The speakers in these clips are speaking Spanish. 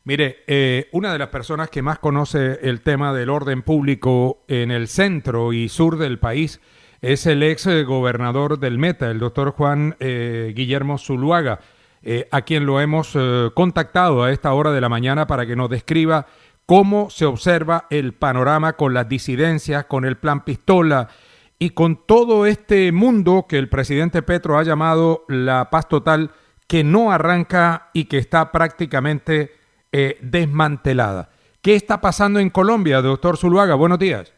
Mire, una de las personas que más conoce el tema del orden público en el centro y sur del país es el ex gobernador del Meta, el doctor Juan Guillermo Zuluaga, a quien lo hemos contactado a esta hora de la mañana para que nos describa cómo se observa el panorama con las disidencias, con el plan Pistola y con todo este mundo que el presidente Petro ha llamado la paz total, que no arranca y que está prácticamente desmantelada. ¿Qué está pasando en Colombia, doctor Zuluaga? Buenos días.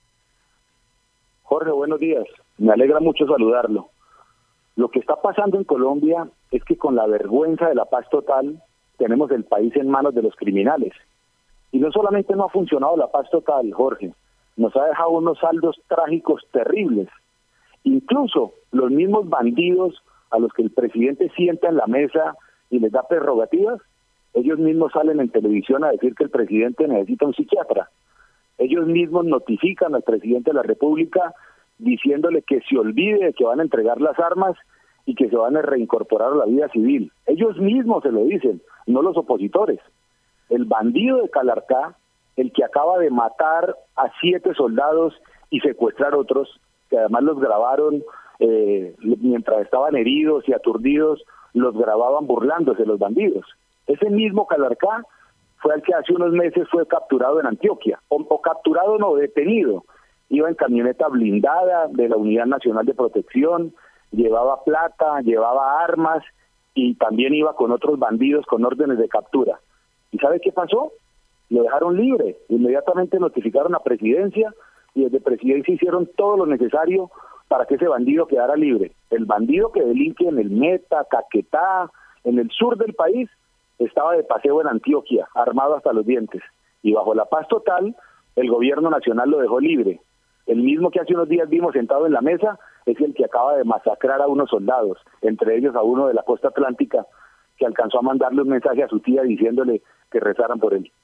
Jorge, buenos días. Me alegra mucho saludarlo. Lo que está pasando en Colombia es que con la vergüenza de la paz total tenemos el país en manos de los criminales. Y no solamente no ha funcionado la paz total, Jorge, nos ha dejado unos saldos trágicos terribles. Incluso los mismos bandidos a los que el presidente sienta en la mesa y les da prerrogativas, ellos mismos salen en televisión a decir que el presidente necesita un psiquiatra. Ellos mismos notifican al presidente de la República diciéndole que se olvide de que van a entregar las armas y que se van a reincorporar a la vida civil. Ellos mismos se lo dicen, no los opositores. El bandido de Calarcá, el que acaba de matar a 7 soldados y secuestrar otros, que además los grabaron mientras estaban heridos y aturdidos, los grababan burlándose los bandidos. Ese mismo Calarcá fue el que hace unos meses fue capturado en Antioquia, o capturado no, detenido. Iba en camioneta blindada de la Unidad Nacional de Protección, llevaba plata, llevaba armas y también iba con otros bandidos con órdenes de captura. ¿Y sabe qué pasó? Lo dejaron libre, inmediatamente notificaron a Presidencia y desde Presidencia hicieron todo lo necesario para que ese bandido quedara libre. El bandido que delinque en el Meta, Caquetá, en el sur del país, estaba de paseo en Antioquia, armado hasta los dientes. Y bajo la paz total, el gobierno nacional lo dejó libre. El mismo que hace unos días vimos sentado en la mesa es el que acaba de masacrar a unos soldados, entre ellos a uno de la costa atlántica, que alcanzó a mandarle un mensaje a su tía diciéndole que rezaran por él.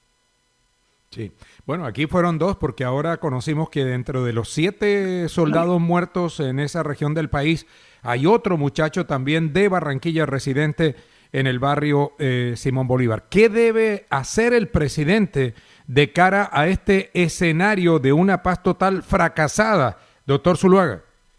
Sí, bueno, aquí fueron 2 porque ahora conocimos que dentro de los 7 soldados muertos en esa región del país hay otro muchacho también de Barranquilla residente en el barrio Simón Bolívar. ¿Qué debe hacer el presidente de cara a este escenario de una paz total fracasada, doctor Zuluaga?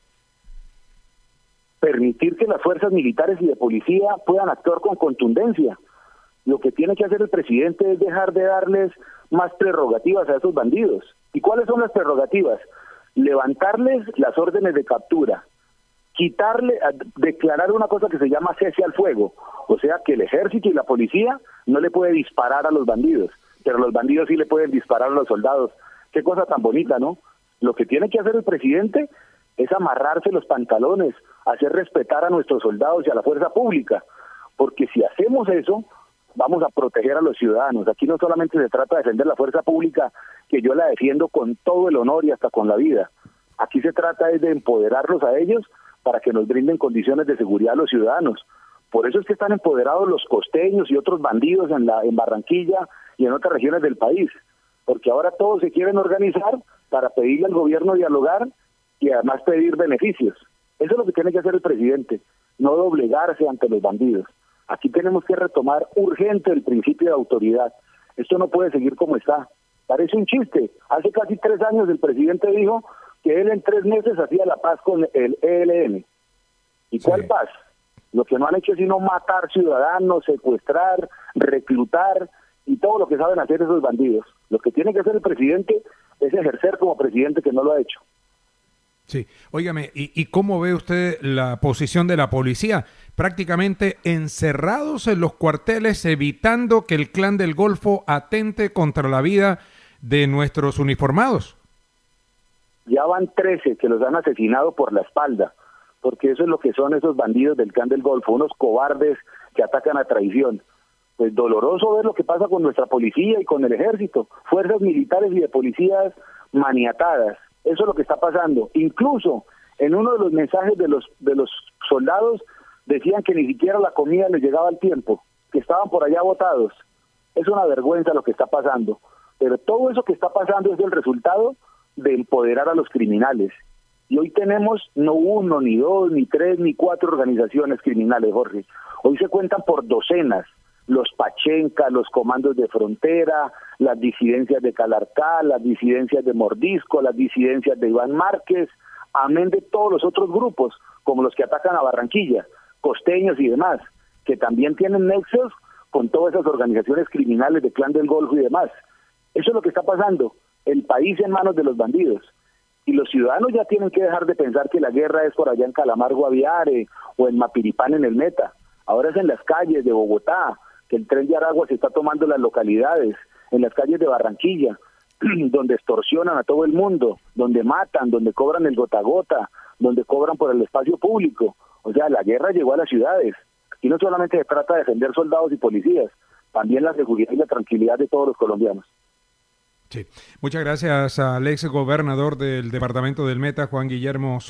Permitir que las fuerzas militares y de policía puedan actuar con contundencia. Lo que tiene que hacer el presidente es dejar de darles más prerrogativas a esos bandidos. ¿Y cuáles son las prerrogativas? Levantarles las órdenes de captura, declarar una cosa que se llama cese al fuego, o sea que el ejército y la policía no le puede disparar a los bandidos, pero los bandidos sí le pueden disparar a los soldados. Qué cosa tan bonita, ¿no? Lo que tiene que hacer el presidente es amarrarse los pantalones, hacer respetar a nuestros soldados y a la fuerza pública, porque si hacemos eso, vamos a proteger a los ciudadanos. Aquí no solamente se trata de defender la fuerza pública, que yo la defiendo con todo el honor y hasta con la vida. Aquí se trata de empoderarlos a ellos para que nos brinden condiciones de seguridad a los ciudadanos. Por eso es que están empoderados los costeños y otros bandidos en Barranquilla y en otras regiones del país, porque ahora todos se quieren organizar para pedirle al gobierno dialogar y además pedir beneficios. Eso es lo que tiene que hacer el presidente, no doblegarse ante los bandidos. Aquí tenemos que retomar urgente el principio de autoridad. Esto no puede seguir como está. Parece un chiste. Hace casi 3 años el presidente dijo que él en 3 meses hacía la paz con el ELN. ¿Y cuál paz? Lo que no han hecho es sino matar ciudadanos, secuestrar, reclutar y todo lo que saben hacer esos bandidos. Lo que tiene que hacer el presidente es ejercer como presidente, que no lo ha hecho. Sí, óigame, ¿y cómo ve usted la posición de la policía? Prácticamente encerrados en los cuarteles, evitando que el Clan del Golfo atente contra la vida de nuestros uniformados. Ya van 13 que los han asesinado por la espalda, porque eso es lo que son esos bandidos del Clan del Golfo, unos cobardes que atacan a traición. Pues doloroso ver lo que pasa con nuestra policía y con el ejército, fuerzas militares y de policías maniatadas. Eso es lo que está pasando. Incluso en uno de los mensajes de los soldados decían que ni siquiera la comida les llegaba al tiempo, que estaban por allá botados. Es una vergüenza lo que está pasando. Pero todo eso que está pasando es el resultado de empoderar a los criminales. Y hoy tenemos no 1, ni 2, ni 3, ni 4 organizaciones criminales, Jorge. Hoy se cuentan por docenas los Pachenca, los comandos de frontera, las disidencias de Calarcá, las disidencias de Mordisco, las disidencias de Iván Márquez, amén de todos los otros grupos, como los que atacan a Barranquilla, costeños y demás, que también tienen nexos con todas esas organizaciones criminales de Clan del Golfo y demás. Eso es lo que está pasando, el país en manos de los bandidos. Y los ciudadanos ya tienen que dejar de pensar que la guerra es por allá en Calamar, Guaviare, o en Mapiripán, en el Meta. Ahora es en las calles de Bogotá, que el Tren de Aragua se está tomando las localidades, en las calles de Barranquilla, donde extorsionan a todo el mundo, donde matan, donde cobran el gota a gota, donde cobran por el espacio público. O sea, la guerra llegó a las ciudades. Y no solamente se trata de defender soldados y policías, también la seguridad y la tranquilidad de todos los colombianos. Sí. Muchas gracias al ex gobernador del departamento del Meta, Juan Guillermo